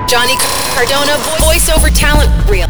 Johnny Cardona, voiceover talent, real.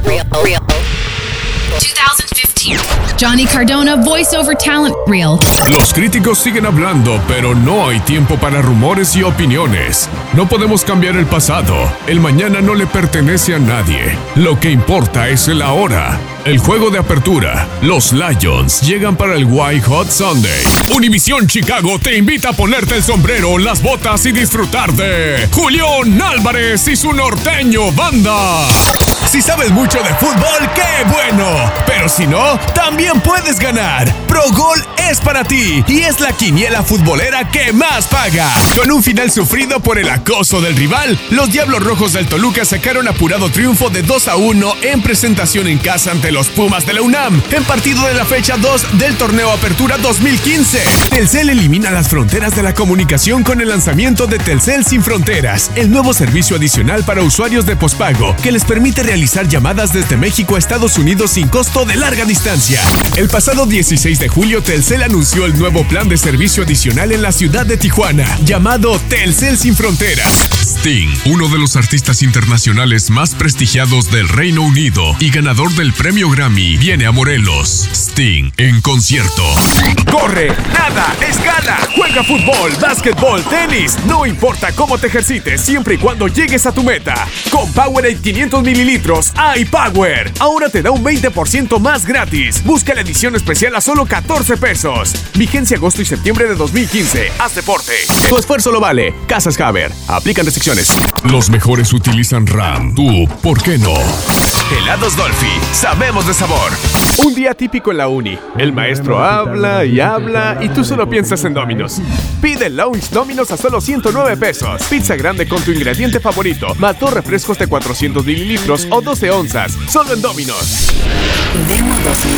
2015. Johnny Cardona, voiceover talent, reel. Los críticos siguen hablando, pero no hay tiempo para rumores y opiniones. No podemos cambiar el pasado. El mañana no le pertenece a nadie. Lo que importa es el ahora. El juego de apertura. Los Lions llegan para el White Hot Sunday. Univisión Chicago te invita a ponerte el sombrero, las botas y disfrutar de Julián Álvarez y su norteño banda. Si sabes mucho de fútbol, ¡qué bueno! Pero si no, también puedes ganar. ProGol es para ti y es la quiniela futbolera que más paga. Con un final sufrido por el acoso del rival, los Diablos Rojos del Toluca sacaron apurado triunfo de 2-1 en presentación en casa ante los Pumas de la UNAM, en partido de la fecha 2 del torneo Apertura 2015. Telcel elimina las fronteras de la comunicación con el lanzamiento de Telcel Sin Fronteras, el nuevo servicio adicional para usuarios de pospago que les permite realizar llamadas desde México a Estados Unidos sin costo de larga distancia. El pasado 16 de julio, Telcel anunció el nuevo plan de servicio adicional en la ciudad de Tijuana, llamado Telcel Sin Fronteras. Sting, uno de los artistas internacionales más prestigiados del Reino Unido y ganador del premio Grammy, viene a Morelos. Sting en concierto. Corre, nada, escala, juega fútbol, básquetbol, tenis. No importa cómo te ejercites, siempre y cuando llegues a tu meta. Con Powerade 500 mililitros iPower. Ahora te da un 20% más gratis. Busca la edición especial a solo 14 pesos. Vigencia agosto y septiembre de 2015. Haz deporte. Tu esfuerzo lo vale. Casas Haber. Aplican restricciones. Los mejores utilizan RAM. ¿Tú por qué no? Helados Dolphy. Sabemos de sabor. Un día típico en la uni. El maestro habla y tú solo piensas en Domino's. Pide el Lounge Domino's a solo 109 pesos. Pizza grande con tu ingrediente favorito. Más 2 refrescos de 400 mililitros o 12 onzas. Solo en Domino's. Demo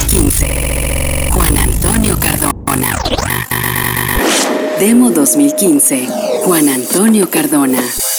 2015. Juan Antonio Cardona. Demo 2015. Juan Antonio Cardona.